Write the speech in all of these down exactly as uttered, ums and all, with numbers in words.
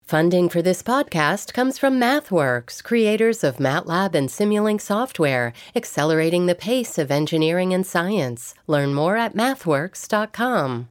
Funding for this podcast comes from MathWorks, creators of MATLAB and Simulink software, accelerating the pace of engineering and science. Learn more at mathworks dot com.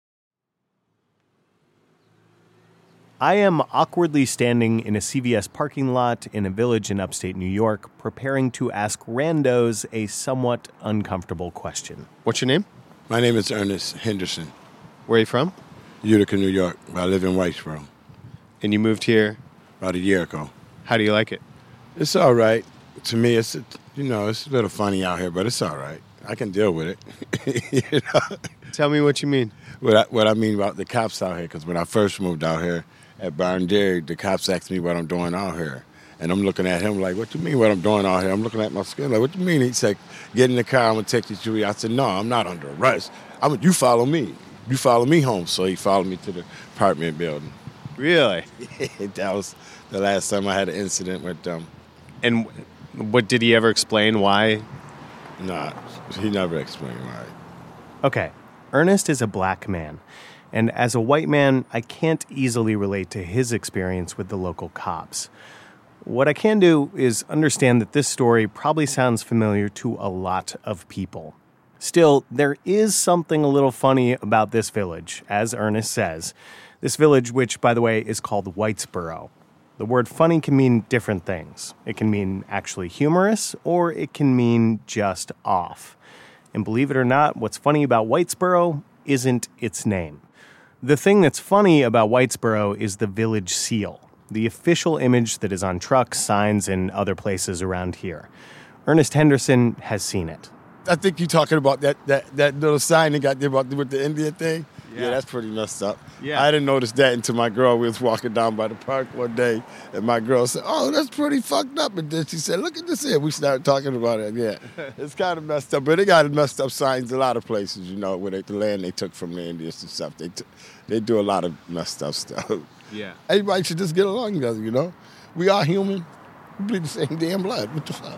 I am awkwardly standing in a C V S parking lot in a village in upstate New York, preparing to ask randos a somewhat uncomfortable question. What's your name? My name is Ernest Henderson. Where are you from? Utica, New York. I live in Whitesboro. And you moved here? About a year ago. How do you like it? It's all right. To me, it's, you know, it's a little funny out here, but it's all right. I can deal with it. you know? Tell me what you mean. What I, what I mean about the cops out here, because when I first moved out here at Byron Dairy, the cops asked me what I'm doing out here. And I'm looking at him like, what do you mean what I'm doing out here? I'm looking at my skin like, what do you mean? He said, get in the car, I'm going to take you to. I said, no, I'm not under arrest. I'm, you follow me. You follow me home. So he followed me to the apartment building. Really? That was the last time I had an incident with them. And what, did he ever explain why? Nah, he never explained why. Okay, Ernest is a black man, and as a white man, I can't easily relate to his experience with the local cops. What I can do is understand that this story probably sounds familiar to a lot of people. Still, there is something a little funny about this village, as Ernest says. This village, which, by the way, is called Whitesboro. The word funny can mean different things. It can mean actually humorous, or it can mean just off. And believe it or not, what's funny about Whitesboro isn't its name. The thing that's funny about Whitesboro is the village seal, the official image that is on trucks, signs, and other places around here. Ernest Henderson has seen it. I think you're talking about that, that, that little sign they got there about with the Indian thing. Yeah. Yeah, that's pretty messed up. Yeah. I didn't notice that until my girl was walking down by the park one day, and my girl said, oh, that's pretty fucked up. And then she said, look at this here. We started talking about it. Yeah, it's kind of messed up. But they got messed up signs a lot of places, you know, where they, the land they took from the Indians and stuff. They, t- they do a lot of messed up stuff. Yeah. Everybody should just get along together, you know? We are human. We bleed the same damn blood. What the fuck?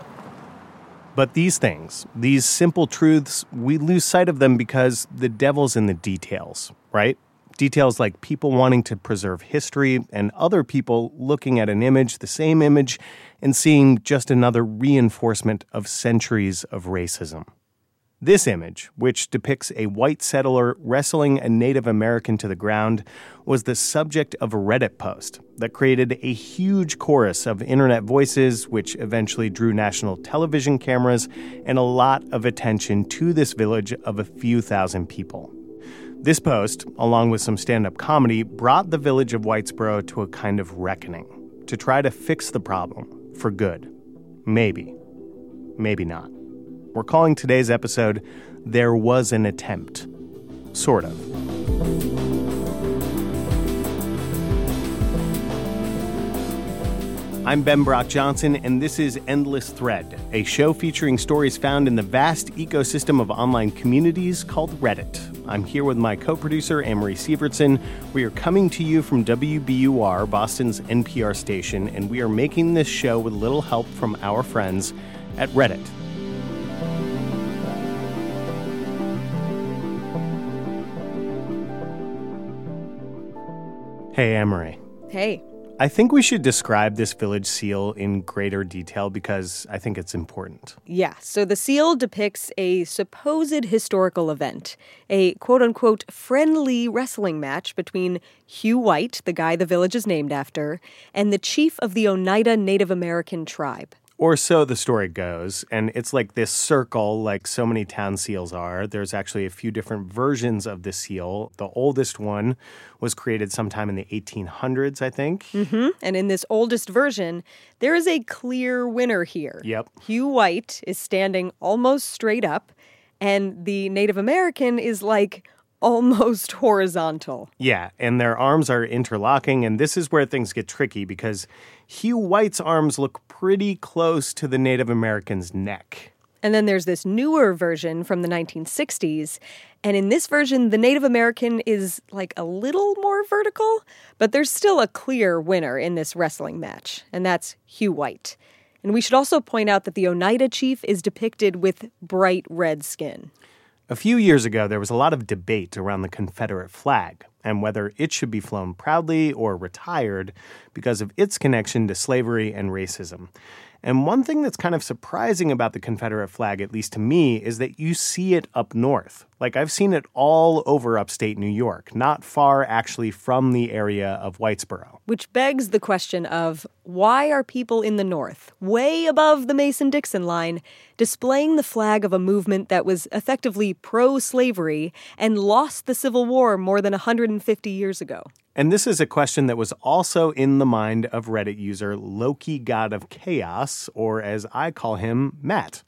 But these things, these simple truths, we lose sight of them because the devil's in the details, right? Details like people wanting to preserve history and other people looking at an image, the same image, and seeing just another reinforcement of centuries of racism. This image, which depicts a white settler wrestling a Native American to the ground, was the subject of a Reddit post that created a huge chorus of internet voices, which eventually drew national television cameras and a lot of attention to this village of a few thousand people. This post, along with some stand-up comedy, brought the village of Whitesboro to a kind of reckoning to try to fix the problem for good. Maybe. Maybe not. We're calling today's episode, There Was an Attempt. Sort of. I'm Ben Brock Johnson, and this is Endless Thread, a show featuring stories found in the vast ecosystem of online communities called Reddit. I'm here with my co-producer, Amory Sievertson. We are coming to you from W B U R, Boston's N P R station, and we are making this show with a little help from our friends at Reddit. Hey, Amory. Hey. I think we should describe this village seal in greater detail because I think it's important. Yeah, so the seal depicts a supposed historical event, a quote-unquote friendly wrestling match between Hugh White, the guy the village is named after, and the chief of the Oneida Native American tribe. Or so the story goes, and it's like this circle like so many town seals are. There's actually a few different versions of the seal. The oldest one was created sometime in the eighteen hundreds, I think. Mm-hmm. And in this oldest version, there is a clear winner here. Yep. Hugh White is standing almost straight up, and the Native American is like almost horizontal. Yeah, and their arms are interlocking, and this is where things get tricky because Hugh White's arms look pretty close to the Native American's neck. And then there's this newer version from the nineteen sixties, and in this version, the Native American is like a little more vertical, but there's still a clear winner in this wrestling match, and that's Hugh White. And we should also point out that the Oneida chief is depicted with bright red skin. A few years ago, there was a lot of debate around the Confederate flag. and whether it should be flown proudly or retired because of its connection to slavery and racism. And one thing that's kind of surprising about the Confederate flag, at least to me, is that you see it up north. Like, I've seen it all over upstate New York, not far actually from the area of Whitesboro. Which begs the question of, why are people in the North, way above the Mason-Dixon line, displaying the flag of a movement that was effectively pro-slavery and lost the Civil War more than one hundred fifty years ago? And this is a question that was also in the mind of Reddit user Loki God of Chaos, or as I call him, Matt.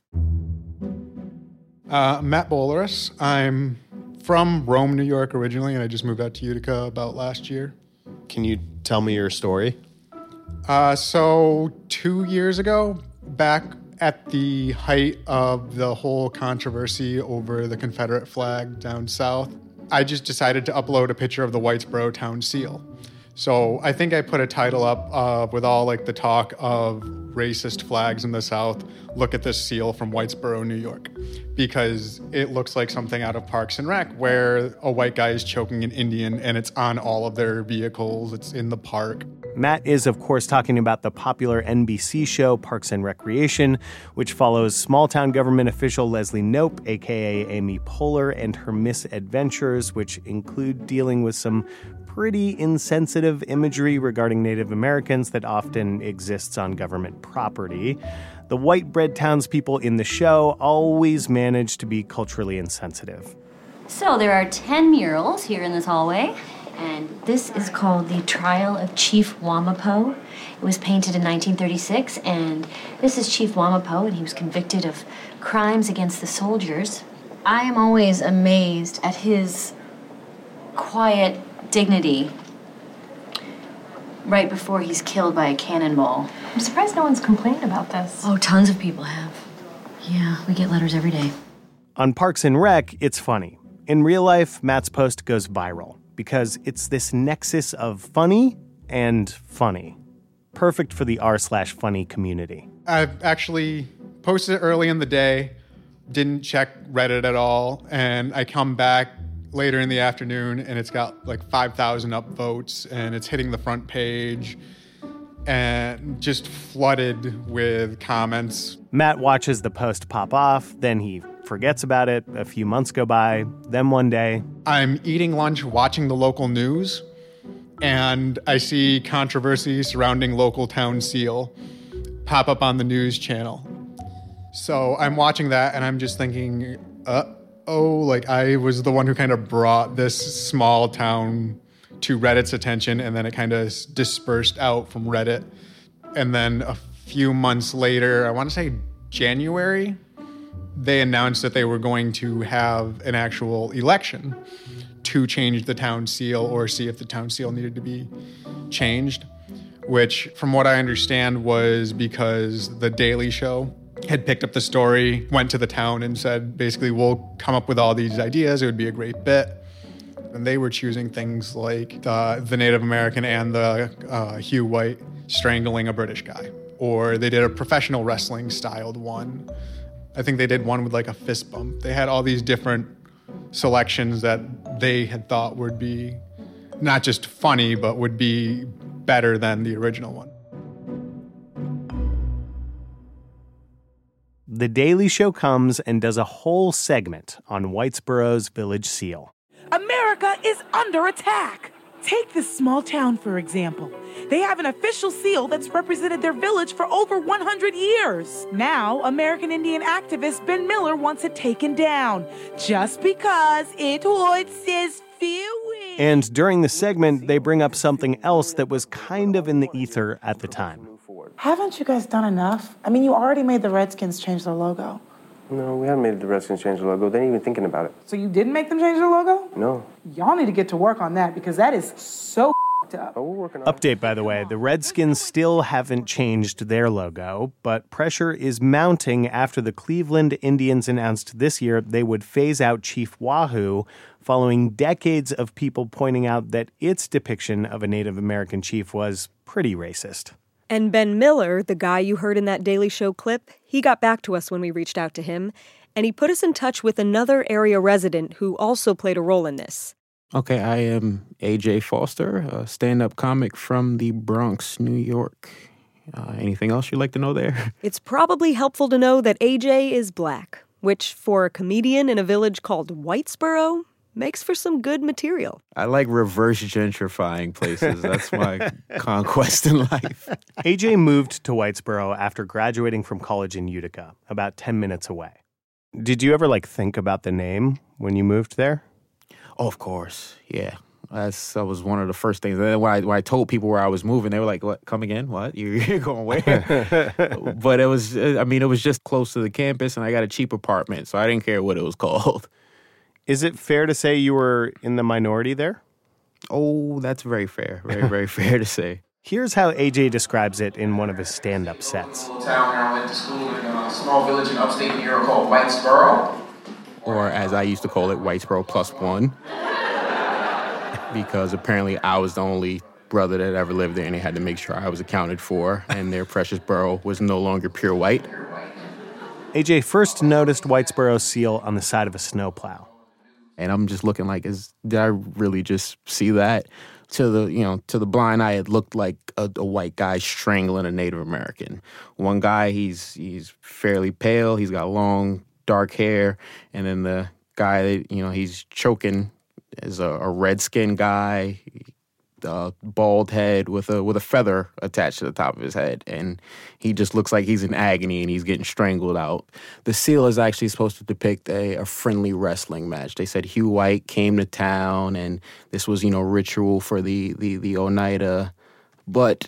Uh, Matt Bolaris. I'm from Rome, New York originally, and I just moved out to Utica about last year. Can you tell me your story? Uh, so two years ago, back at the height of the whole controversy over the Confederate flag down south, I just decided to upload a picture of the Whitesboro town seal. So I think I put a title up uh, with all like the talk of racist flags in the South. Look at this seal from Whitesboro, New York, because it looks like something out of Parks and Rec where a white guy is choking an Indian and it's on all of their vehicles. It's in the park. Matt is, of course, talking about the popular N B C show Parks and Recreation, which follows small-town government official Leslie Knope, a k a. Amy Poehler, and her misadventures, which include dealing with some pretty insensitive imagery regarding Native Americans that often exists on government property. The white bread townspeople in the show always manage to be culturally insensitive. So there are ten murals here in this hallway, and this is called The Trial of Chief Wamapo. It was painted in nineteen thirty-six, and this is Chief Wamapo, and he was convicted of crimes against the soldiers. I am always amazed at his quiet dignity right before he's killed by a cannonball. I'm surprised no one's complained about this. Oh, tons of people have. Yeah, we get letters every day. On Parks and Rec, it's funny. In real life, Matt's post goes viral because it's this nexus of funny and funny. Perfect for the r slash funny community. I've actually posted it early in the day, didn't check Reddit at all, and I come back later in the afternoon, and it's got like five thousand upvotes, and it's hitting the front page, and just flooded with comments. Matt watches the post pop off, then he forgets about it. A few months go by. Then one day, I'm eating lunch, watching the local news, and I see controversy surrounding local town seal pop up on the news channel. So I'm watching that, and I'm just thinking, uh, oh, like I was the one who kind of brought this small town to Reddit's attention, and then it kind of dispersed out from Reddit. And then a few months later, I want to say January, they announced that they were going to have an actual election to change the town seal or see if the town seal needed to be changed, which from what I understand was because The Daily Show had picked up the story, went to the town and said, basically, we'll come up with all these ideas. It would be a great bit. And they were choosing things like uh, the Native American and the uh, Hugh White strangling a British guy. Or they did a professional wrestling styled one. I think they did one with like a fist bump. They had all these different selections that they had thought would be not just funny, but would be better than the original one. The Daily Show comes and does a whole segment on Whitesboro's village seal. America is under attack. Take this small town, for example. They have an official seal that's represented their village for over one hundred years. Now, American Indian activist Ben Miller wants it taken down, just because it hurts his feelings. And during the segment, they bring up something else that was kind of in the ether at the time. Haven't you guys done enough? I mean, you already made the Redskins change their logo. No, we haven't made the Redskins change the logo. They ain't even thinking about it. So you didn't make them change their logo? No. Y'all need to get to work on that because that is so up. Oh, we're working on Update, by the way, the Redskins still haven't changed their logo, but pressure is mounting after the Cleveland Indians announced this year they would phase out Chief Wahoo following decades of people pointing out that its depiction of a Native American chief was pretty racist. And Ben Miller, the guy you heard in that Daily Show clip, he got back to us when we reached out to him, and he put us in touch with another area resident who also played a role in this. Okay, I am A J Foster, a stand-up comic from the Bronx, New York. Uh, anything else you'd like to know there? It's probably helpful to know that A J is black, which for a comedian in a village called Whitesboro makes for some good material. I like reverse gentrifying places. That's my conquest in life. A J moved to Whitesboro after graduating from college in Utica, about ten minutes away. Did you ever, like, think about the name when you moved there? Oh, of course, yeah. That's, that was one of the first things. When I, when I told people where I was moving, they were like, "What? Come again? What? You're going where?" But it was, I mean, it was just close to the campus, and I got a cheap apartment, so I didn't care what it was called. Is it fair to say you were in the minority there? Oh, that's very fair. Very, very fair to say. Here's how A J describes it in one of his stand-up sets. A little town where I went to school in a small village in upstate New York called Whitesboro. Or as I used to call it, Whitesboro plus one. Because apparently I was the only brother that ever lived there, and they had to make sure I was accounted for, and their precious borough was no longer pure white. A J first noticed Whitesboro's seal on the side of a snowplow. And I'm just looking like, is did I really just see that? To the, you know, to the blind eye, it looked like a, a white guy strangling a Native American. One guy, he's he's fairly pale, he's got long, dark hair, and then the guy that, you know, he's choking is a, a red-skinned guy, uh, bald head with a with a feather attached to the top of his head, and he just looks like he's in agony and he's getting strangled out. The seal is actually supposed to depict a, a friendly wrestling match. They said Hugh White came to town, and this was, you know, ritual for the the the Oneida, but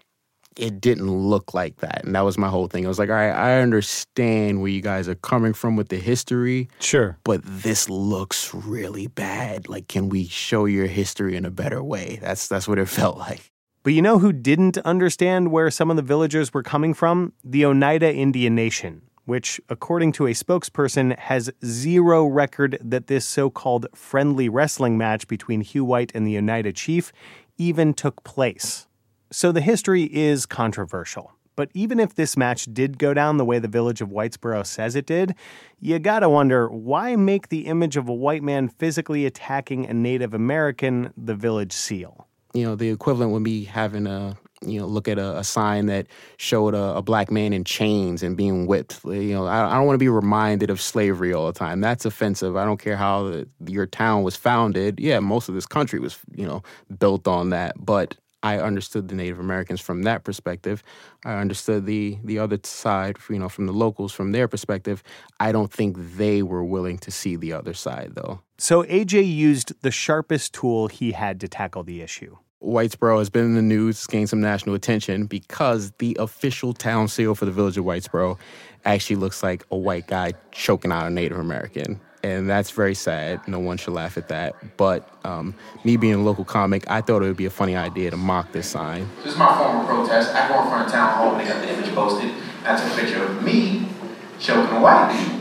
it didn't look like that, and that was my whole thing. I was like, all right, I understand where you guys are coming from with the history. Sure. But this looks really bad. Like, can we show your history in a better way? That's that's what it felt like. But you know who didn't understand where some of the villagers were coming from? The Oneida Indian Nation, which, according to a spokesperson, has zero record that this so-called friendly wrestling match between Hugh White and the Oneida chief even took place. So the history is controversial. But even if this match did go down the way the village of Whitesboro says it did, you gotta wonder, why make the image of a white man physically attacking a Native American the village seal? You know, the equivalent would be having a, you know, look at a, a sign that showed a, a black man in chains and being whipped. You know, I, I don't want to be reminded of slavery all the time. That's offensive. I don't care how the, your town was founded. Yeah, most of this country was, you know, built on that. But I understood the Native Americans from that perspective. I understood the the other side, you know, from the locals, from their perspective. I don't think they were willing to see the other side, though. So A J used the sharpest tool he had to tackle the issue. Whitesboro has been in the news, gained some national attention because the official town seal for the village of Whitesboro actually looks like a white guy choking out a Native American. And that's very sad. No one should laugh at that. But um, me being a local comic, I thought it would be a funny idea to mock this sign. This is my former protest. I go in front of town hall and they got the image posted. I took a picture of me choking a white dude.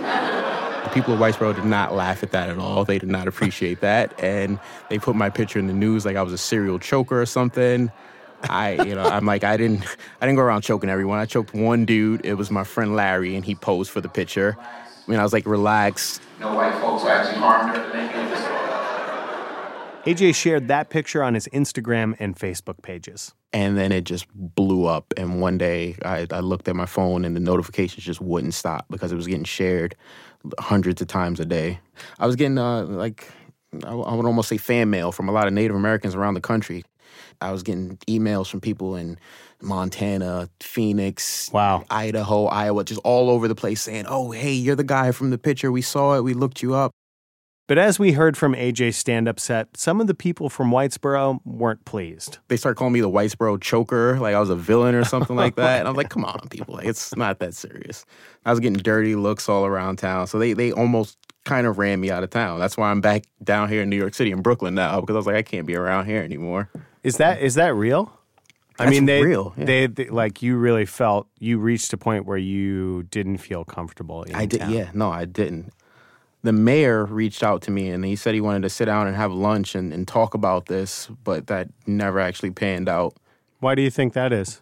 The people of Whitesboro did not laugh at that at all. They did not appreciate that. And they put my picture in the news like I was a serial choker or something. I, you know, I'm like, I didn't, I didn't go around choking everyone. I choked one dude. It was my friend Larry, and he posed for the picture. I mean, I was like, relax. No white folks were actually harmed or anything. A J shared that picture on his Instagram and Facebook pages. And then it just blew up. And one day I, I looked at my phone and the notifications just wouldn't stop because it was getting shared hundreds of times a day. I was getting, uh, like, I, I would almost say fan mail from a lot of Native Americans around the country. I was getting emails from people in Montana, Phoenix, wow, Idaho, Iowa, just all over the place saying, oh, hey, you're the guy from the picture. We saw it. We looked you up. But as we heard from A J's stand-up set, some of the people from Whitesboro weren't pleased. They started calling me the Whitesboro choker, like I was a villain or something like that. And I was like, come on, people. Like, it's not that serious. I was getting dirty looks all around town. So they, they almost kind of ran me out of town. That's why I'm back down here in New York City in Brooklyn now, because I was like, I can't be around here anymore. Is that is that real? That's I mean, they, real. Yeah. They, they like you really felt you reached a point where you didn't feel comfortable in I did. town. Yeah, no, I didn't. The mayor reached out to me and he said he wanted to sit down and have lunch and, and talk about this, but that never actually panned out. Why do you think that is?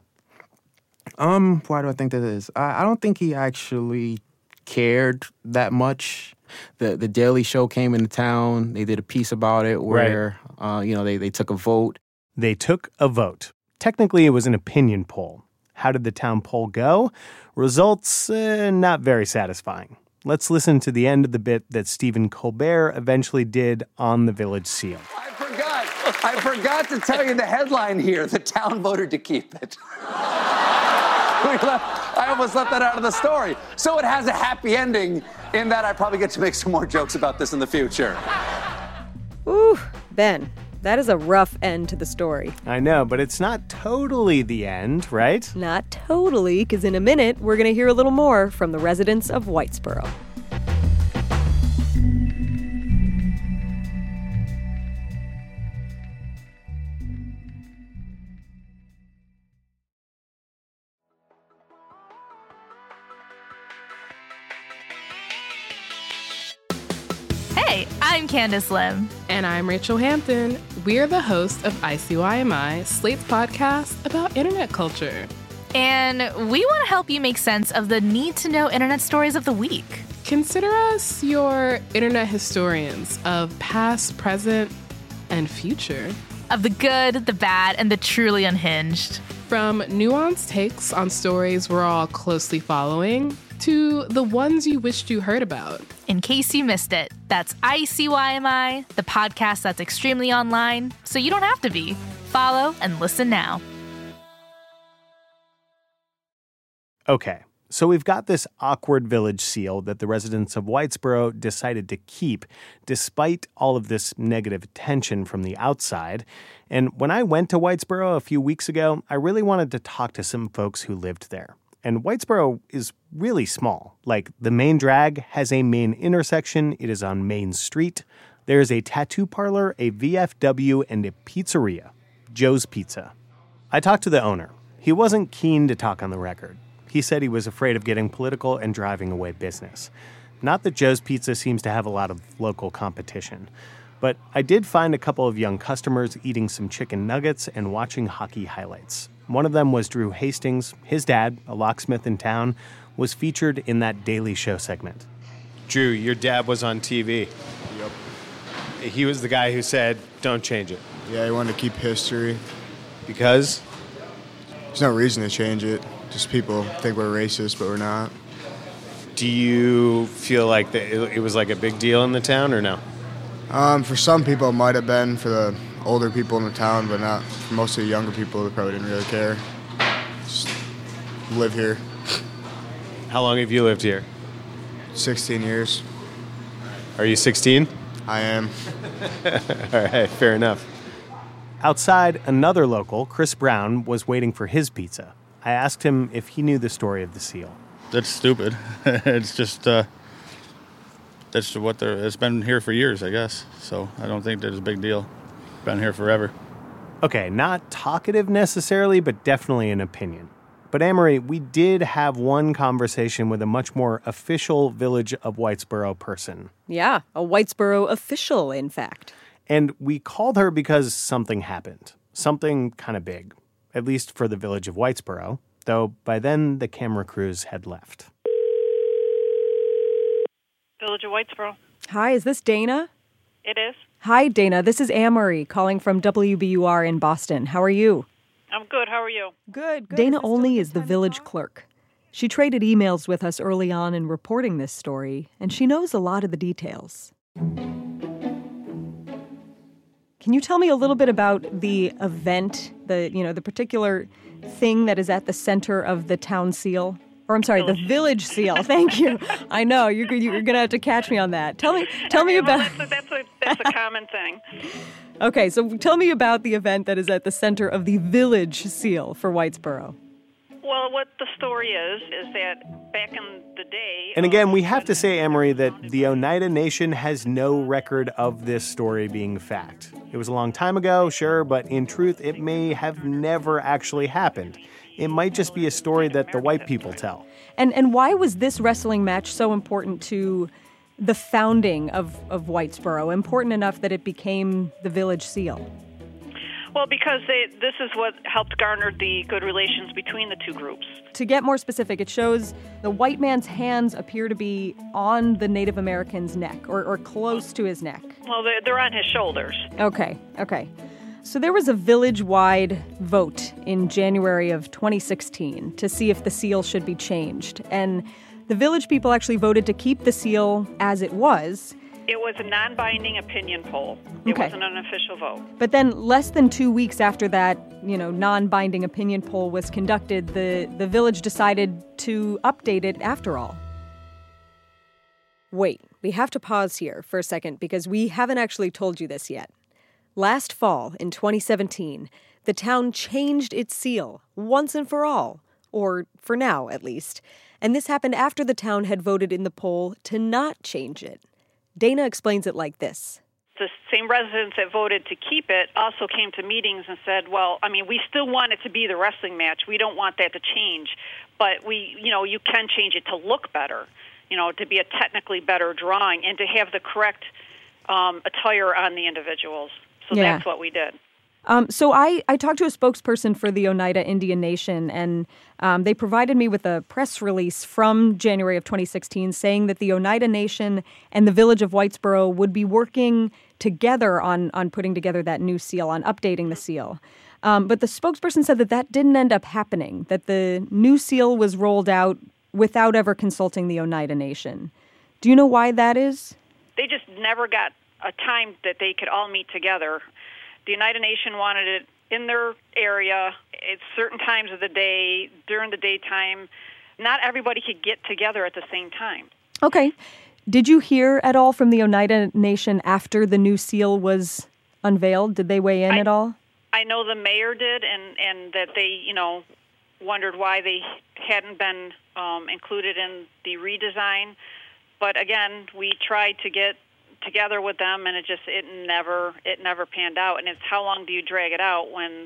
Um, why do I think that is? I, I don't think he actually cared that much. the the Daily Show came into town. They did a piece about it where right. uh, you know they they took a vote. They took a vote. Technically, it was an opinion poll. How did the town poll go? Results uh, not very satisfying. Let's listen to the end of the bit that Stephen Colbert eventually did on the Village Seal. I forgot. I forgot to tell you the headline here. The town voted to keep it. we left, I almost left that out of the story. So it has a happy ending in that I probably get to make some more jokes about this in the future. Ooh, Ben, that is a rough end to the story. I know, but it's not totally the end, right? Not totally, because in a minute, we're going to hear a little more from the residents of Whitesboro. Hey, I'm Candace Lim. And I'm Rachel Hampton. We're the hosts of I C Y M I, Slate's podcast about internet culture. And we want to help you make sense of the need-to-know internet stories of the week. Consider us your internet historians of past, present, and future. Of the good, the bad, and the truly unhinged. From nuanced takes on stories we're all closely following to the ones you wished you heard about. In case you missed it, that's I C Y M I, the podcast that's extremely online, so you don't have to be. Follow and listen now. Okay, so we've got this awkward village seal that the residents of Whitesboro decided to keep despite all of this negative attention from the outside. And when I went to Whitesboro a few weeks ago, I really wanted to talk to some folks who lived there. And Whitesboro is really small. Like, the main drag has a main intersection. It is on Main Street. There's a tattoo parlor, a V F W, and a pizzeria, Joe's Pizza. I talked to the owner. He wasn't keen to talk on the record. He said he was afraid of getting political and driving away business. Not that Joe's Pizza seems to have a lot of local competition. But I did find a couple of young customers eating some chicken nuggets and watching hockey highlights. One of them was Drew Hastings. His dad, a locksmith in town, was featured in that Daily Show segment. Drew, your dad was on T V. Yep. He was the guy who said, don't change it. Yeah, he wanted to keep history. Because? There's no reason to change it. Just people think we're racist, but we're not. Do you feel like that it was like a big deal in the town or no? Um, for some people, it might have been. For the older people in the town, but not for most of the younger people. They probably didn't really care. Just live here. How long have you lived here? sixteen years. Are you sixteen? I am. All right, fair enough. Outside, another local, Chris Brown, was waiting for his pizza. I asked him if he knew the story of the seal. That's stupid. It's just, uh, that's what they're, it's been here for years, I guess. So I don't think that it's a big deal. Been here forever. Okay, not talkative necessarily, but definitely an opinion. But Amory, we did have one conversation with a much more official Village of Whitesboro person. Yeah, a Whitesboro official, in fact. And we called her because something happened. Something kind of big. At least for the Village of Whitesboro. Though by then, the camera crews had left. Village of Whitesboro. Hi, is this Dana? It is. Hi, Dana. This is Amory calling from W B U R in Boston. How are you? I'm good. How are you? Good. good. Dana Olney is the village clerk. She traded emails with us early on in reporting this story, and she knows a lot of the details. Can you tell me a little bit about the event, the you know, the particular thing that is at the center of the town seal? Or I'm sorry, village. the village seal. Thank you. I know you're you're gonna have to catch me on that. Tell me, tell me about. Well, that's, a, that's a that's a common thing. Okay, so tell me about the event that is at the center of the village seal for Whitesboro. Well, what the story is is that back in the day. And again, we have to say, Amory, that the Oneida Nation has no record of this story being fact. It was a long time ago, sure, but in truth, it may have never actually happened. It might just be a story that the white people tell. And and why was this wrestling match so important to the founding of, of Whitesboro, important enough that it became the village seal? Well, because they, this is what helped garner the good relations between the two groups. To get more specific, it shows the white man's hands appear to be on the Native American's neck, or, or close to his neck. Well, they're, they're on his shoulders. Okay, okay. So there was a village-wide vote in January of twenty sixteen to see if the seal should be changed. And the village people actually voted to keep the seal as it was. It was a non-binding opinion poll. It Okay. wasn't an official vote. But then less than two weeks after that, you know, non-binding opinion poll was conducted, the, the village decided to update it after all. Wait, we have to pause here for a second because we haven't actually told you this yet. Last fall, in twenty seventeen, the town changed its seal once and for all, or for now at least, and this happened after the town had voted in the poll to not change it. Dana explains it like this. The same residents that voted to keep it also came to meetings and said, well, I mean, we still want it to be the wrestling match. We don't want that to change. But we, you know, you can change it to look better, you know, to be a technically better drawing and to have the correct um, attire on the individuals. So Yeah. that's what we did. Um, so I, I talked to a spokesperson for the Oneida Indian Nation, and um, they provided me with a press release from January of twenty sixteen saying that the Oneida Nation and the village of Whitesboro would be working together on, on putting together that new seal, on updating the seal. Um, but the spokesperson said that that didn't end up happening, that the new seal was rolled out without ever consulting the Oneida Nation. Do you know why that is? They just never got a time that they could all meet together. The Oneida Nation wanted it in their area at certain times of the day, during the daytime. Not everybody could get together at the same time. Okay. Did you hear at all from the Oneida Nation after the new seal was unveiled? Did they weigh in I, at all? I know the mayor did, and, and that they, you know, wondered why they hadn't been um, included in the redesign. But again, we tried to get together with them, and it just it never it never panned out. And it's how long do you drag it out when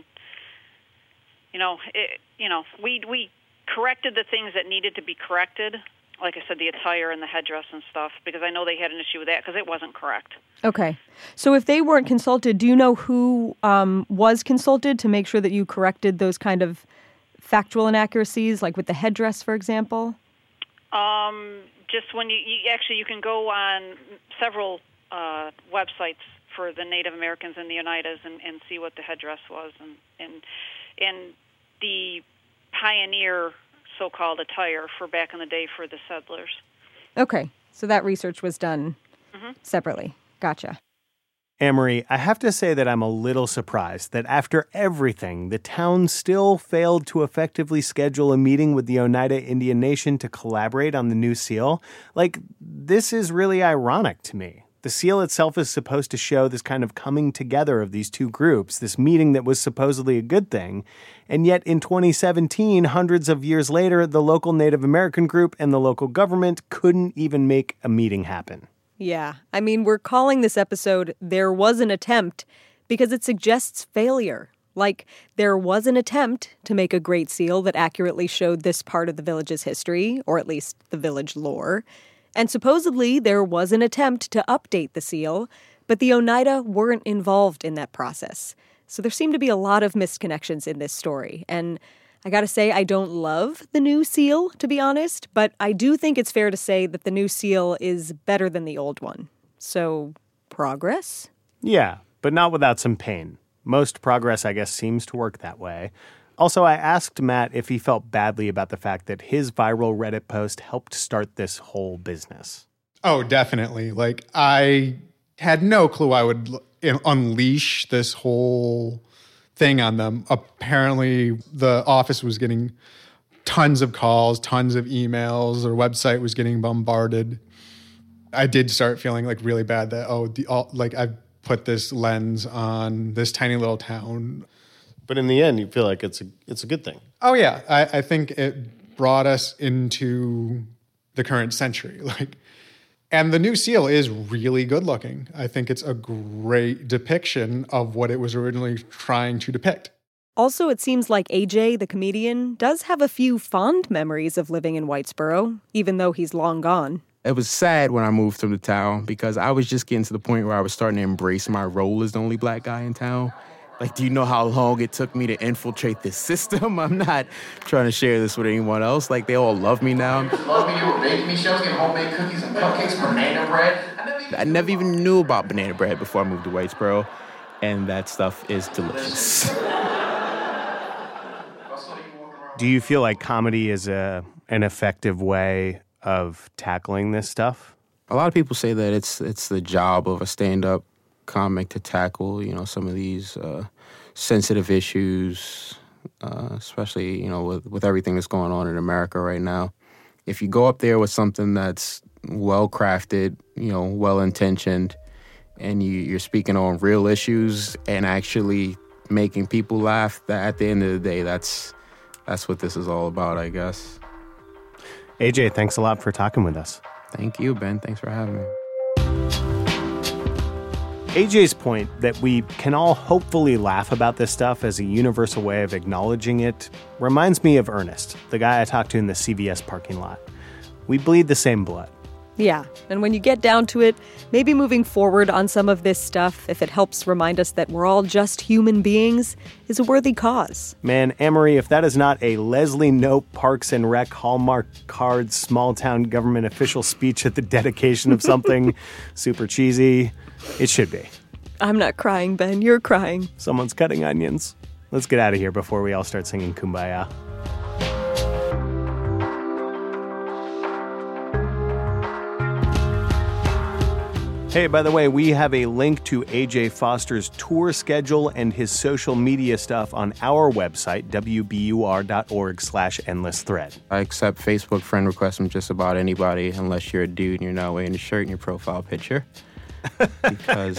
you know it, you know we we corrected the things that needed to be corrected, like I said, the attire and the headdress and stuff, because I know they had an issue with that because it wasn't correct. Okay. So if they weren't consulted, do you know who um, was consulted to make sure that you corrected those kind of factual inaccuracies, like with the headdress, for example? Um, just when you, you actually you can go on several uh, websites for the Native Americans and the Oneidas and, and see what the headdress was and and and the pioneer so-called attire for back in the day for the settlers. Okay. So that research was done Mm-hmm. separately. Gotcha. Amory, I have to say that I'm a little surprised that after everything, the town still failed to effectively schedule a meeting with the Oneida Indian Nation to collaborate on the new seal. Like, this is really ironic to me. The seal itself is supposed to show this kind of coming together of these two groups, this meeting that was supposedly a good thing. And yet in twenty seventeen, hundreds of years later, the local Native American group and the local government couldn't even make a meeting happen. Yeah. I mean, we're calling this episode There Was an Attempt because it suggests failure. Like, there was an attempt to make a great seal that accurately showed this part of the village's history, or at least the village lore. And supposedly there was an attempt to update the seal, but the Oneida weren't involved in that process. So there seem to be a lot of missed connections in this story. And I gotta say, I don't love the new seal, to be honest, but I do think it's fair to say that the new seal is better than the old one. So, progress? Yeah, but not without some pain. Most progress, I guess, seems to work that way. Also, I asked Matt if he felt badly about the fact that his viral Reddit post helped start this whole business. Oh, definitely. Like, I had no clue I would l- unleash this whole thing on them. Apparently, the office was getting tons of calls, tons of emails. Their website was getting bombarded. I did start feeling like really bad that, oh, the, all, like I've put this lens on this tiny little town. But in the end, you feel like it's a it's a good thing. Oh, yeah. I, I think it brought us into the current century. Like, and the new seal is really good looking. I think it's a great depiction of what it was originally trying to depict. Also, it seems like A J, the comedian, does have a few fond memories of living in Whitesboro, even though he's long gone. It was sad when I moved to the town because I was just getting to the point where I was starting to embrace my role as the only black guy in town. Like, do you know how long it took me to infiltrate this system? I'm not trying to share this with anyone else. Like, they all love me now. Love me, you were baking me. She was getting homemade cookies and cupcakes, banana bread. I never even, I never even knew about banana bread before I moved to Whitesboro, and that stuff is delicious. Do you feel like comedy is a an effective way of tackling this stuff? A lot of people say that it's it's the job of a stand-up comic to tackle, you know, some of these uh, sensitive issues, uh, especially, you know, with, with everything that's going on in America right now. If you go up there with something that's well-crafted, you know, well-intentioned, and you, you're speaking on real issues and actually making people laugh, that at the end of the day, that's that's what this is all about, I guess. A J, thanks a lot for talking with us. Thank you, Ben. Thanks for having me. A J's point that we can all hopefully laugh about this stuff as a universal way of acknowledging it reminds me of Ernest, the guy I talked to in the C V S parking lot. We bleed the same blood. Yeah, and when you get down to it, maybe moving forward on some of this stuff, if it helps remind us that we're all just human beings, is a worthy cause. Man, Amory, if that is not a Leslie Knope Parks and Rec Hallmark card small town government official speech at the dedication of something super cheesy, it should be. I'm not crying, Ben. You're crying. Someone's cutting onions. Let's get out of here before we all start singing Kumbaya. Hey, by the way, we have a link to A J Foster's tour schedule and his social media stuff on our website, w b u r dot org slash endless thread. I accept Facebook friend requests from just about anybody, unless you're a dude and you're not wearing a shirt in your profile picture. Because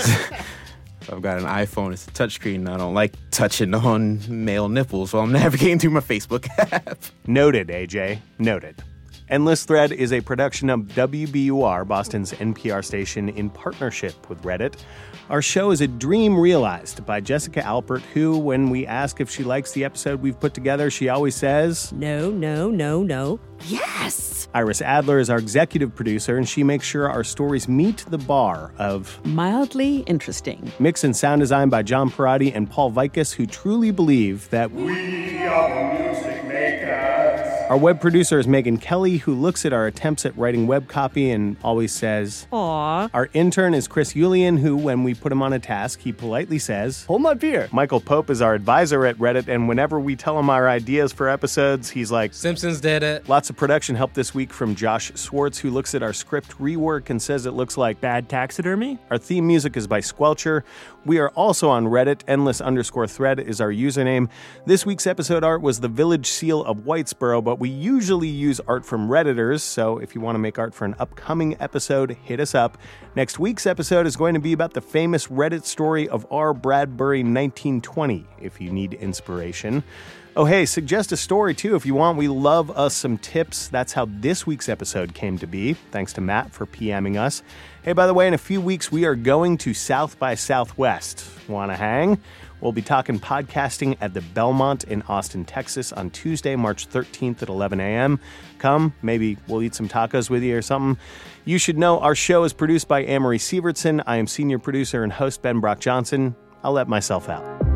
I've got an iPhone, it's a touchscreen, and I don't like touching on male nipples while I'm navigating through my Facebook app. Noted, A J. Noted. Endless Thread is a production of W B U R, Boston's N P R station, in partnership with Reddit. Our show is a dream realized by Jessica Alpert, who, when we ask if she likes the episode we've put together, she always says, No, no, no, no. Yes! Iris Adler is our executive producer, and she makes sure our stories meet the bar of mildly interesting. Mix and sound design by John Parati and Paul Vikas, who truly believe that we are the music makers. Our web producer is Megan Kelly, who looks at our attempts at writing web copy and always says, Aww. Our intern is Chris Yulian, who, when we put him on a task, he politely says, Hold my beer. Michael Pope is our advisor at Reddit, and whenever we tell him our ideas for episodes, he's like, Simpsons did it. Lots of production help this week from Josh Swartz, who looks at our script rework and says it looks like bad taxidermy. Our theme music is by Squelcher. We are also on Reddit. Endless underscore thread is our username. This week's episode art was the Village Seal of Whitesboro, but we usually use art from Redditors, so if you want to make art for an upcoming episode, hit us up. Next week's episode is going to be about the famous Reddit story of R. Bradbury nineteen twenty, if you need inspiration. Oh, hey, suggest a story, too, if you want. We love us some tips. That's how this week's episode came to be. Thanks to Matt for PMing us. Hey, by the way, in a few weeks, we are going to South by Southwest. Want to hang? We'll be talking podcasting at the Belmont in Austin, Texas on Tuesday, March thirteenth at eleven a.m. Come, maybe we'll eat some tacos with you or something. You should know our show is produced by Amory Sievertson. I am senior producer and host Ben Brock Johnson. I'll let myself out.